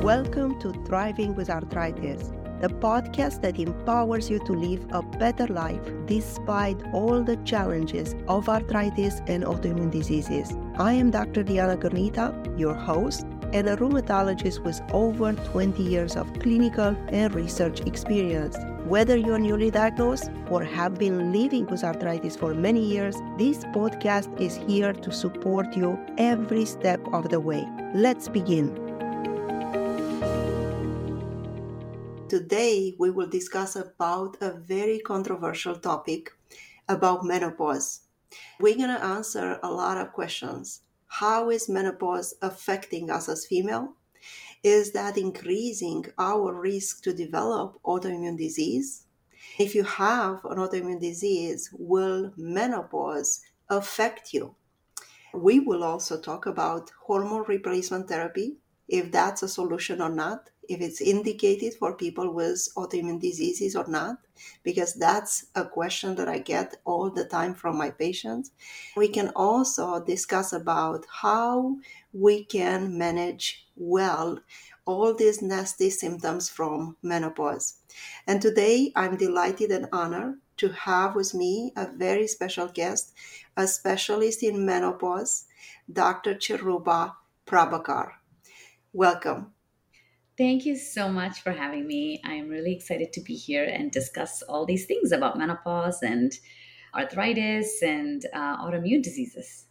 Welcome to Thriving with Arthritis, the podcast that empowers you to live a better life despite all the challenges of arthritis and autoimmune diseases. I am Dr. Diana Gurnita, your host, and a rheumatologist with over 20 years of clinical and research experience. Whether you're newly diagnosed or have been living with arthritis for many years, this podcast is here to support you every step of the way. Let's begin. Today, we will discuss about a very controversial topic about menopause. We're going to answer a lot of questions. How is menopause affecting us as female? Is that increasing our risk to develop autoimmune disease? If you have an autoimmune disease, will menopause affect you? We will also talk about hormone replacement therapy, if that's a solution or not, if it's indicated for people with autoimmune diseases or not, because that's a question that I get all the time from my patients. We can also discuss about how we can manage well all these nasty symptoms from menopause. And today I'm delighted and honored to have with me a very special guest, a specialist in menopause, Dr. Chiruba Prabhakar. Welcome. Thank you so much for having me. I am really excited to be here and discuss all these things about menopause and arthritis and autoimmune diseases.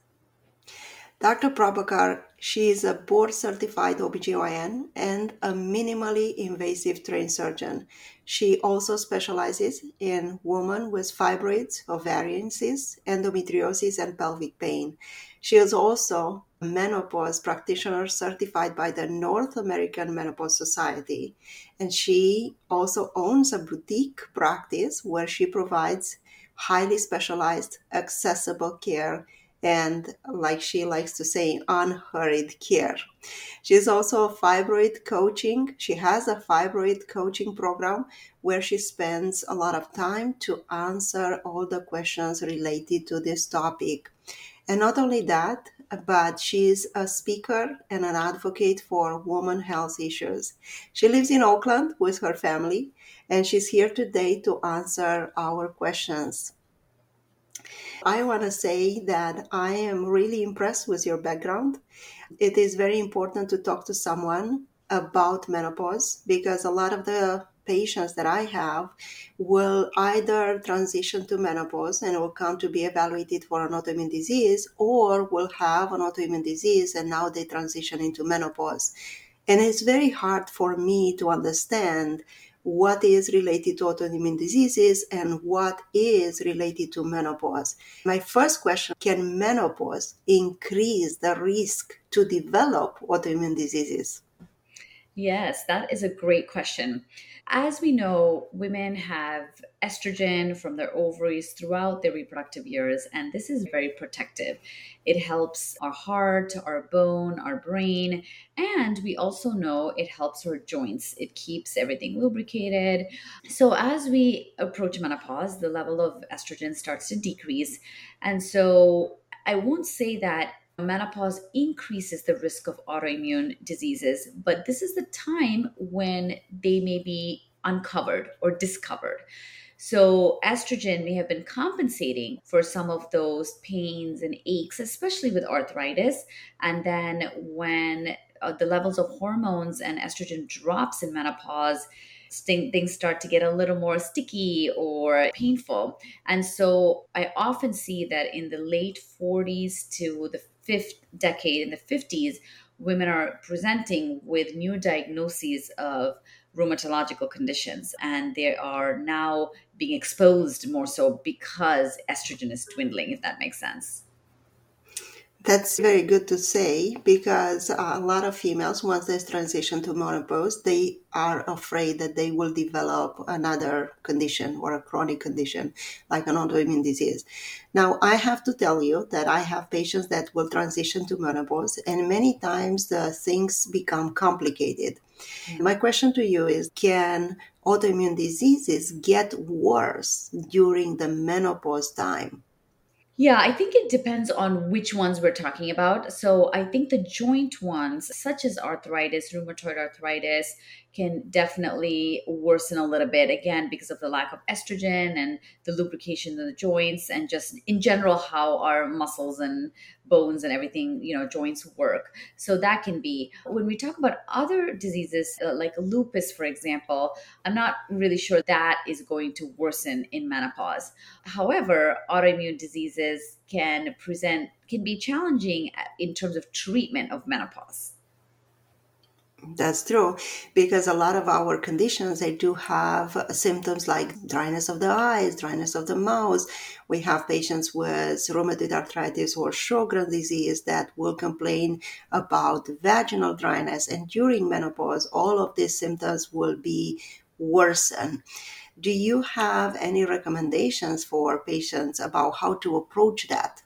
Dr. Prabhakar, she is a board-certified OBGYN and a minimally invasive trained surgeon. She also specializes in women with fibroids, ovarian cysts, endometriosis, and pelvic pain. She is also a menopause practitioner certified by the North American Menopause Society. And she also owns a boutique practice where she provides highly specialized, accessible care and, like she likes to say, unhurried care. She's also a fibroid coaching. She has a fibroid coaching program where she spends a lot of time to answer all the questions related to this topic. And not only that, but she's a speaker and an advocate for women health issues. She lives in Oakland with her family, and she's here today to answer our questions. I want to say that I am really impressed with your background. It is very important to talk to someone about menopause because a lot of the patients that I have will either transition to menopause and will come to be evaluated for an autoimmune disease, or will have an autoimmune disease and now they transition into menopause. And it's very hard for me to understand what is related to autoimmune diseases and what is related to menopause. My first question, can menopause increase the risk to develop autoimmune diseases? Yes, that is a great question. As we know, women have estrogen from their ovaries throughout their reproductive years, and this is very protective. It helps our heart, our bone, our brain, and we also know it helps our joints. It keeps everything lubricated. So, as we approach menopause, the level of estrogen starts to decrease. And so, I won't say that menopause increases the risk of autoimmune diseases, but this is the time when they may be uncovered or discovered. So, estrogen may have been compensating for some of those pains and aches, especially with arthritis. And then, when the levels of hormones and estrogen drops in menopause, things start to get a little more sticky or painful. And so I often see that in the late 40s to the fifth decade, in the 50s, women are presenting with new diagnoses of rheumatological conditions, and they are now being exposed more so because estrogen is dwindling, if that makes sense. That's very good to say because a lot of females, once they transition to menopause, they are afraid that they will develop another condition or a chronic condition like an autoimmune disease. Now, I have to tell you that I have patients that will transition to menopause, and many times the things become complicated. My question to you is, can autoimmune diseases get worse during the menopause time? Yeah, I think it depends on which ones we're talking about. So I think the joint ones, such as arthritis, rheumatoid arthritis, can definitely worsen a little bit, again, because of the lack of estrogen and the lubrication of the joints, and just in general, how our muscles and bones and everything, joints work. So that can be. When we talk about other diseases, like lupus, for example, I'm not really sure that is going to worsen in menopause. However, autoimmune diseases can be challenging in terms of treatment of menopause. That's true, because a lot of our conditions, they do have symptoms like dryness of the eyes, dryness of the mouth. We have patients with rheumatoid arthritis or Sjogren's disease that will complain about vaginal dryness, and during menopause, all of these symptoms will be worsened. Do you have any recommendations for patients about how to approach that?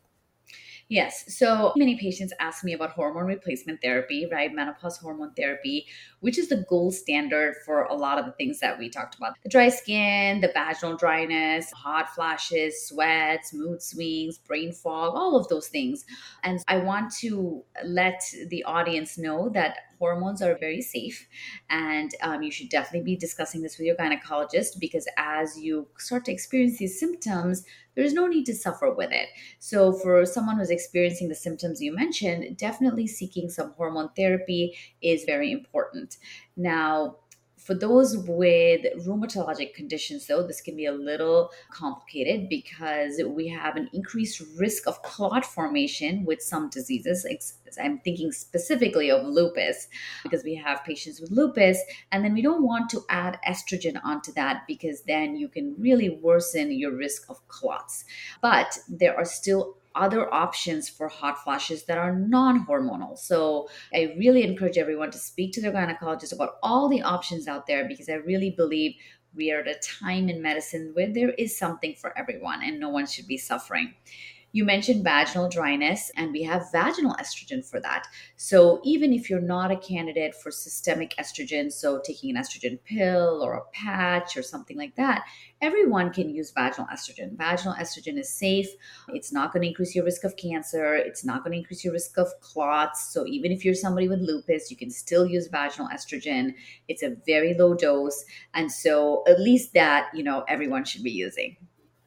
Yes. So many patients ask me about hormone replacement therapy, right? Menopause hormone therapy, which is the gold standard for a lot of the things that we talked about: the dry skin, the vaginal dryness, hot flashes, sweats, mood swings, brain fog, all of those things. And I want to let the audience know that hormones are very safe, and you should definitely be discussing this with your gynecologist, because as you start to experience these symptoms, there's no need to suffer with it. So, for someone who's experiencing the symptoms you mentioned, definitely seeking some hormone therapy is very important. Now, for those with rheumatologic conditions, though, this can be a little complicated because we have an increased risk of clot formation with some diseases. I'm thinking specifically of lupus, because we have patients with lupus, and then we don't want to add estrogen onto that, because then you can really worsen your risk of clots. But there are still other options for hot flashes that are non hormonal. So I really encourage everyone to speak to their gynecologist about all the options out there, because I really believe we are at a time in medicine where there is something for everyone and no one should be suffering. You mentioned vaginal dryness, and we have vaginal estrogen for that. So, even if you're not a candidate for systemic estrogen, so taking an estrogen pill or a patch or something like that, everyone can use vaginal estrogen. Vaginal estrogen is safe. It's not going to increase your risk of cancer. It's not going to increase your risk of clots. So, even if you're somebody with lupus, you can still use vaginal estrogen. It's a very low dose. And so, at least that, everyone should be using.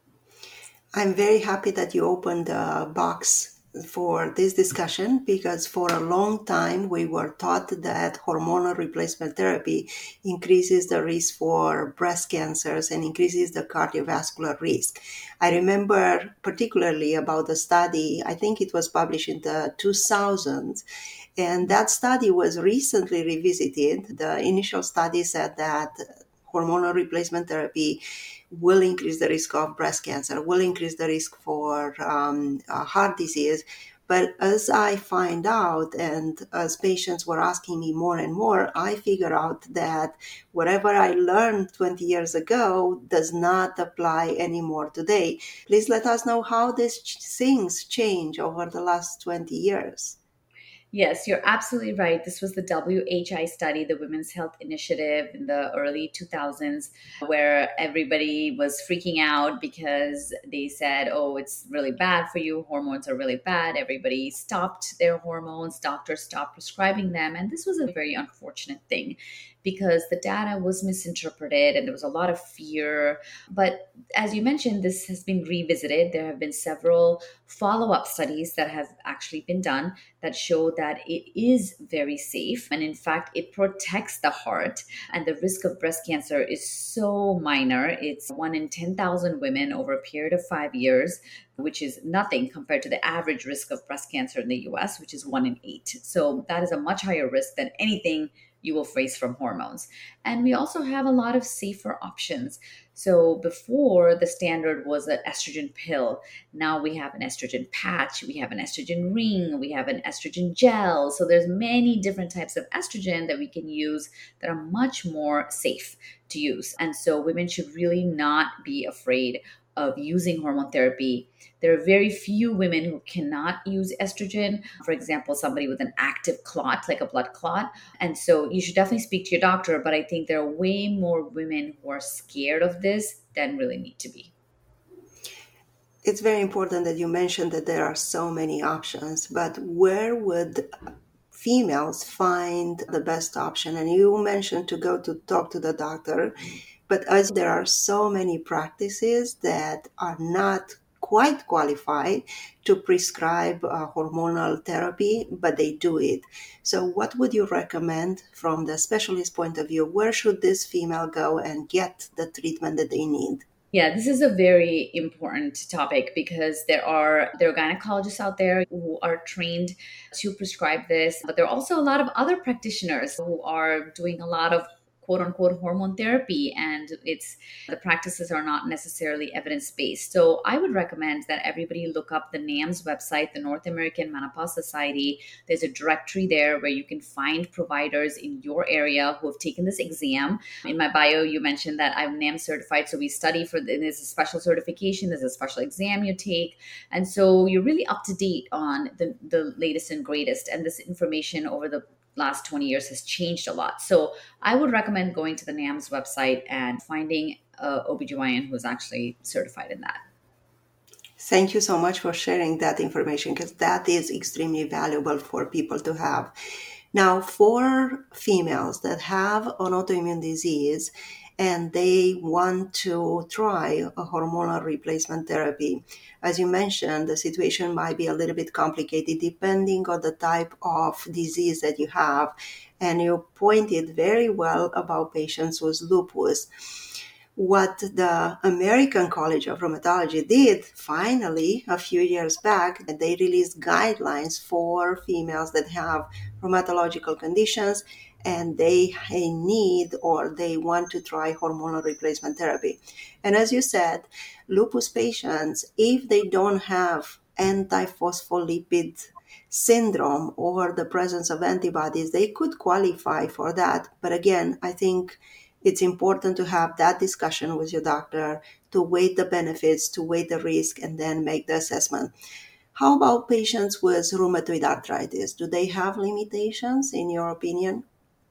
I'm very happy that you opened the box for this discussion, because for a long time we were taught that hormonal replacement therapy increases the risk for breast cancers and increases the cardiovascular risk. I remember particularly about the study, I think it was published in the 2000s, and that study was recently revisited. The initial study said that hormonal replacement therapy will increase the risk of breast cancer, will increase the risk for heart disease. But as I find out, and as patients were asking me more and more, I figure out that whatever I learned 20 years ago does not apply anymore today. Please let us know how these things change over the last 20 years. Yes, you're absolutely right. This was the WHI study, the Women's Health Initiative in the early 2000s, where everybody was freaking out because they said, oh, it's really bad for you. Hormones are really bad. Everybody stopped their hormones. Doctors stopped prescribing them. And this was a very unfortunate thing, because the data was misinterpreted and there was a lot of fear. But as you mentioned, this has been revisited. There have been several follow up studies that have actually been done that show that it is very safe. And in fact, it protects the heart. And the risk of breast cancer is so minor. It's 1 in 10,000 women over a period of 5 years, which is nothing compared to the average risk of breast cancer in the US, which is 1 in 8. So that is a much higher risk than anything you will face from hormones. And we also have a lot of safer options. So before, the standard was an estrogen pill. Now we have an estrogen patch, we have an estrogen ring, we have an estrogen gel. So there's many different types of estrogen that we can use that are much more safe to use. And so women should really not be afraid of using hormone therapy. There are very few women who cannot use estrogen. For example, somebody with an active clot, like a blood clot. And so you should definitely speak to your doctor. But I think there are way more women who are scared of this than really need to be. It's very important that you mentioned that there are so many options, but where would females find the best option? And you mentioned to go to talk to the doctor, but as there are so many practices that are not quite qualified to prescribe hormonal therapy, but they do it. So, what would you recommend from the specialist point of view? Where should this female go and get the treatment that they need? Yeah, this is a very important topic because there are gynecologists out there who are trained to prescribe this, but there are also a lot of other practitioners who are doing a lot of quote unquote hormone therapy, and it's the practices are not necessarily evidence based. So I would recommend that everybody look up the NAMS website, the North American Menopause Society. There's a directory there where you can find providers in your area who have taken this exam. In my bio, you mentioned that I'm NAM certified. So we study there's a special certification, there's a special exam you take. And so you're really up to date on the latest and greatest. And this information over the last 20 years has changed a lot. So I would recommend going to the NAMS website and finding a OBGYN who is actually certified in that. Thank you so much for sharing that information because that is extremely valuable for people to have. Now, for females that have an autoimmune disease and they want to try a hormonal replacement therapy, as you mentioned, the situation might be a little bit complicated depending on the type of disease that you have. And you pointed very well about patients with lupus. What the American College of Rheumatology did finally a few years back, they released guidelines for females that have rheumatological conditions and they need or they want to try hormonal replacement therapy. And as you said, lupus patients, if they don't have antiphospholipid syndrome or the presence of antibodies, they could qualify for that. But again, I think it's important to have that discussion with your doctor to weigh the benefits, to weigh the risk, and then make the assessment. How about patients with rheumatoid arthritis? Do they have limitations, in your opinion?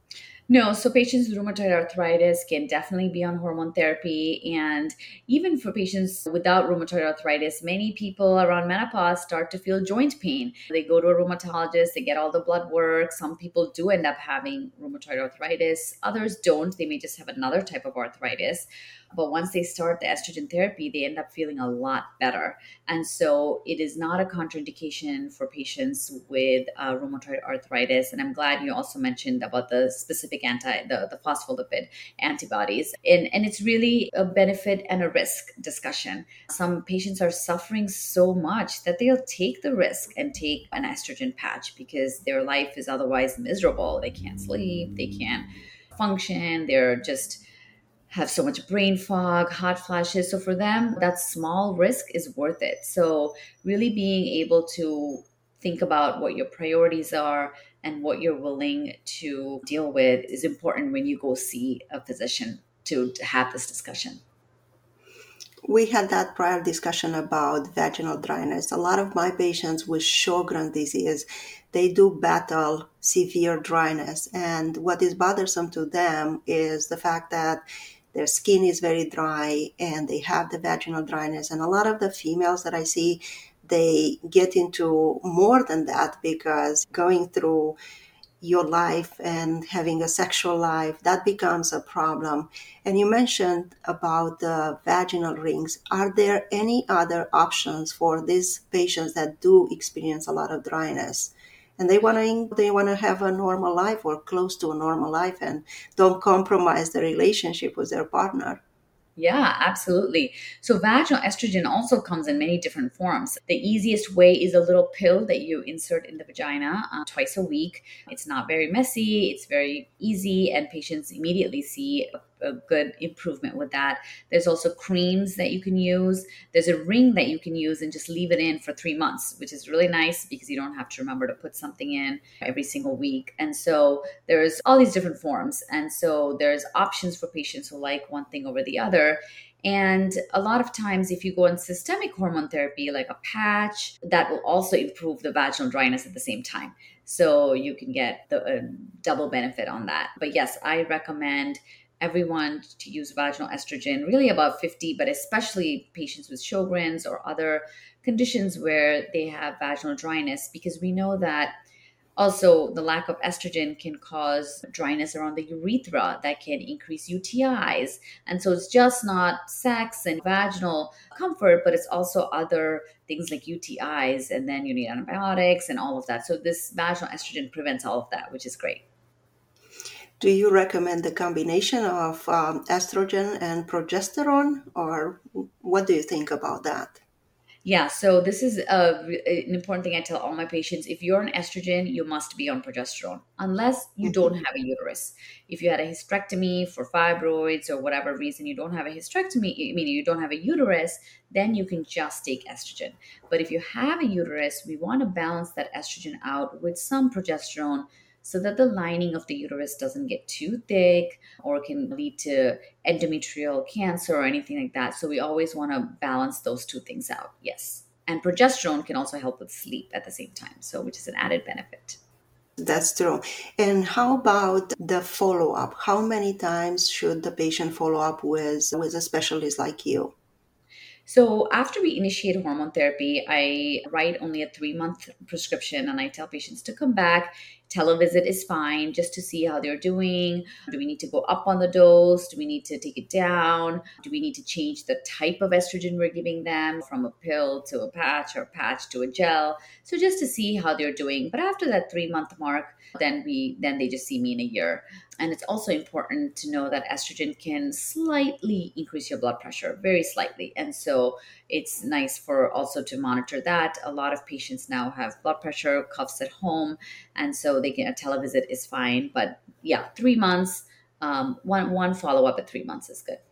No, so patients with rheumatoid arthritis can definitely be on hormone therapy. And even for patients without rheumatoid arthritis, many people around menopause start to feel joint pain. They go to a rheumatologist, they get all the blood work. Some people do end up having rheumatoid arthritis, others don't. They may just have another type of arthritis. But once they start the estrogen therapy, they end up feeling a lot better. And so it is not a contraindication for patients with rheumatoid arthritis. And I'm glad you also mentioned about the specific the phospholipid antibodies. And it's really a benefit and a risk discussion. Some patients are suffering so much that they'll take the risk and take an estrogen patch because their life is otherwise miserable. They can't sleep, they can't function, they're just have so much brain fog, hot flashes. So for them, that small risk is worth it. So really being able to think about what your priorities are and what you're willing to deal with is important when you go see a physician to have this discussion. We had that prior discussion about vaginal dryness. A lot of my patients with Sjogren disease, they do battle severe dryness. And what is bothersome to them is the fact that their skin is very dry and they have the vaginal dryness. And a lot of the females that I see, they get into more than that because going through your life and having a sexual life, that becomes a problem. And you mentioned about the vaginal rings. Are there any other options for these patients that do experience a lot of dryness? And they want to have a normal life or close to a normal life and don't compromise the relationship with their partner. Yeah, absolutely. So vaginal estrogen also comes in many different forms. The easiest way is a little pill that you insert in the vagina twice a week. It's not very messy, it's very easy, and patients immediately see a good improvement with that. There's also creams that you can use. There's a ring that you can use and just leave it in for 3 months, which is really nice because you don't have to remember to put something in every single week. And so there's all these different forms. And so there's options for patients who like one thing over the other. And a lot of times, if you go on systemic hormone therapy, like a patch, that will also improve the vaginal dryness at the same time. So you can get the double benefit on that. But yes, I recommend everyone to use vaginal estrogen, really above 50, but especially patients with Sjogren's or other conditions where they have vaginal dryness, because we know that also the lack of estrogen can cause dryness around the urethra that can increase UTIs. And so it's just not sex and vaginal comfort, but it's also other things like UTIs, and then you need antibiotics and all of that. So this vaginal estrogen prevents all of that, which is great. Do you recommend the combination of estrogen and progesterone, or what do you think about that? Yeah, so this is an important thing I tell all my patients. If you're on estrogen, you must be on progesterone, unless you don't Mhm. have a uterus. If you had a hysterectomy for fibroids or whatever reason you don't have a hysterectomy, meaning you don't have a uterus, then you can just take estrogen. But if you have a uterus, we want to balance that estrogen out with some progesterone so that the lining of the uterus doesn't get too thick or can lead to endometrial cancer or anything like that. So we always want to balance those two things out. Yes. And progesterone can also help with sleep at the same time. So, which is an added benefit. That's true. And how about the follow up? How many times should the patient follow up with a specialist like you? So after we initiate hormone therapy, I write only a 3 month prescription, and I tell patients to come back. Televisit is fine just to see how they're doing. Do we need to go up on the dose? Do we need to take it down? Do we need to change the type of estrogen we're giving them from a pill to a patch or patch to a gel? So just to see how they're doing. But after that 3 month mark, then they just see me in a year. And it's also important to know that estrogen can slightly increase your blood pressure, very slightly. And so it's nice for also to monitor that. A lot of patients now have blood pressure cuffs at home, and so they can a televisit is fine. But yeah, 3 months, one follow up at 3 months is good.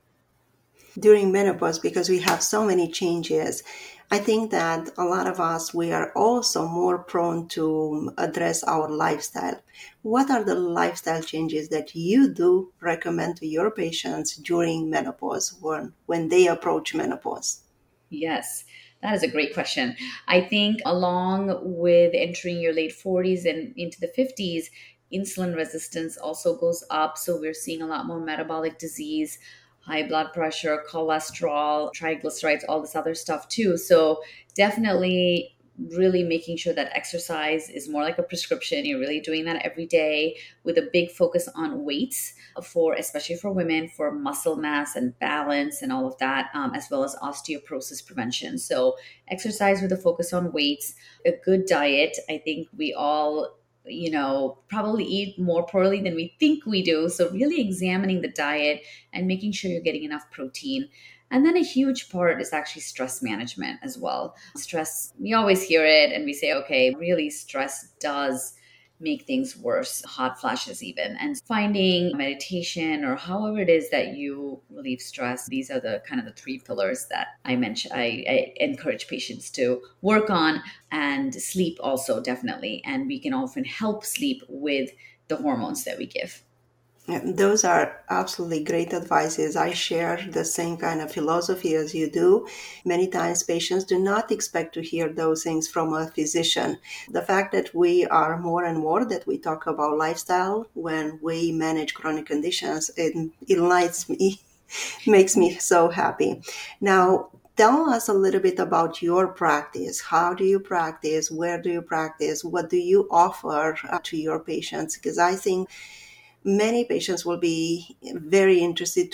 During menopause, because we have so many changes, I think that a lot of us, we are also more prone to address our lifestyle. What are the lifestyle changes that you do recommend to your patients during menopause, when they approach menopause? Yes, that is a great question. I think along with entering your late 40s and into the 50s, insulin resistance also goes up. So we're seeing a lot more metabolic disease, high blood pressure, cholesterol, triglycerides, all this other stuff too. So definitely really making sure that exercise is more like a prescription. You're really doing that every day with a big focus on weights for especially for women for muscle mass and balance and all of that, as well as osteoporosis prevention. So exercise with a focus on weights, a good diet. I think we all probably eat more poorly than we think we do, so really examining the diet and making sure you're getting enough protein. And then a huge part is actually stress management as well. Stress, we always hear it and we say, okay, really stress does make things worse, hot flashes even. And finding meditation or however it is that you relieve stress, these are the kind of the three pillars that I mentioned. I encourage patients to work on, and sleep also definitely. And we can often help sleep with the hormones that we give. Yeah, those are absolutely great advices. I share the same kind of philosophy as you do. Many times patients do not expect to hear those things from a physician. The fact that we are more and more that we talk about lifestyle when we manage chronic conditions, it enlightens me, makes me so happy. Now, tell us a little bit about your practice. How do you practice? Where do you practice? What do you offer to your patients? Because I think many patients will be very interested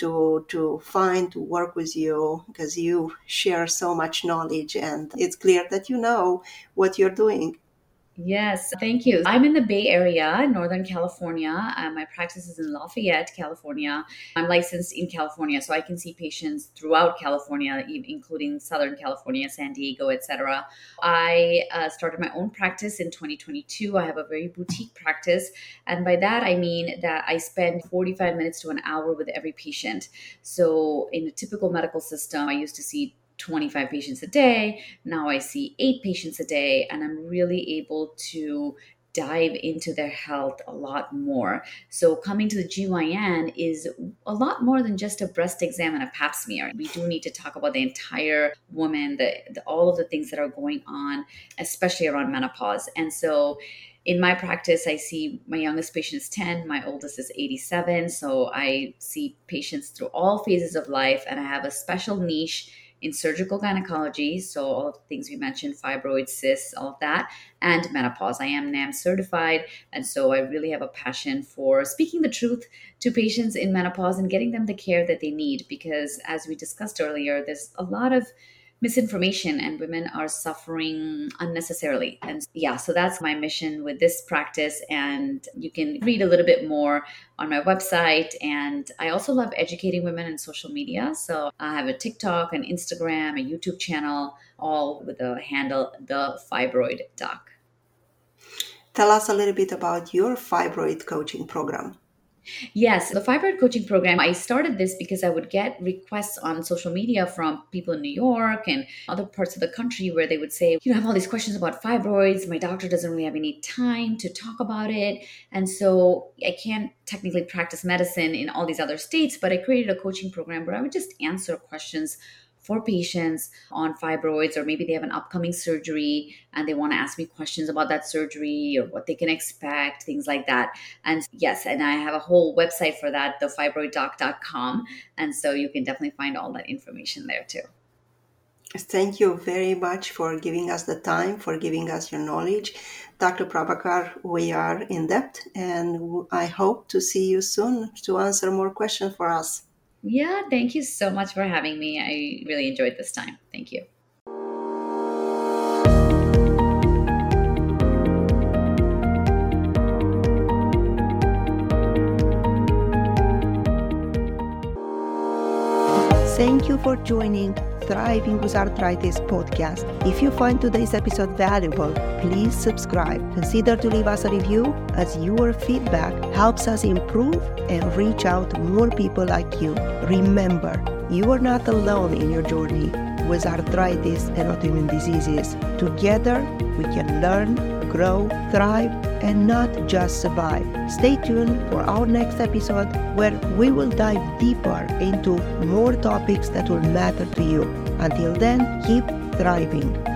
to work with you because you share so much knowledge and it's clear that you know what you're doing. Yes, thank you. I'm in the Bay Area, Northern California. My practice is in Lafayette, California. I'm licensed in California, so I can see patients throughout California, including Southern California, San Diego, etc. I started my own practice in 2022. I have a very boutique practice, and by that I mean that I spend 45 minutes to an hour with every patient. So in a typical medical system, I used to see 25 patients a day. Now I see 8 patients a day, and I'm really able to dive into their health a lot more. So coming to the GYN is a lot more than just a breast exam and a pap smear. We do need to talk about the entire woman, all of the things that are going on, especially around menopause. And so In my practice, I see my youngest patient is 10, my oldest is 87. So I see patients through all phases of life, and I have a special niche in surgical gynecology. So all of the things we mentioned, fibroids, cysts, all of that, and menopause. I am NAM certified. And so I really have a passion for speaking the truth to patients in menopause and getting them the care that they need. Because as we discussed earlier, there's a lot of misinformation and women are suffering unnecessarily. And yeah, so that's my mission with this practice. And you can read a little bit more on my website. And I also love educating women in social media. So I have a TikTok, an Instagram, a YouTube channel, all with the handle The Fibroid Doc. Tell us a little bit about your fibroid coaching program. Yes, the fibroid coaching program, I started this because I would get requests on social media from people in New York and other parts of the country where they would say, I have all these questions about fibroids. My doctor doesn't really have any time to talk about it. And so I can't technically practice medicine in all these other states, but I created a coaching program where I would just answer questions for patients on fibroids, or maybe they have an upcoming surgery and they want to ask me questions about that surgery or what they can expect, things like that. And yes, and I have a whole website for that, thefibroiddoc.com. And so you can definitely find all that information there too. Thank you very much for giving us the time, for giving us your knowledge. Dr. Prabhakar, we are in debt, and I hope to see you soon to answer more questions for us. Yeah, thank you so much for having me. I really enjoyed this time. Thank you. Thank you for joining Thriving with Arthritis podcast. If you find today's episode valuable, please subscribe. Consider to leave us a review, as your feedback helps us improve and reach out to more people like you. Remember, you are not alone in your journey with arthritis and autoimmune diseases. Together, we can learn, grow, thrive, and not just survive. Stay tuned for our next episode, where we will dive deeper into more topics that will matter to you. Until then, keep thriving.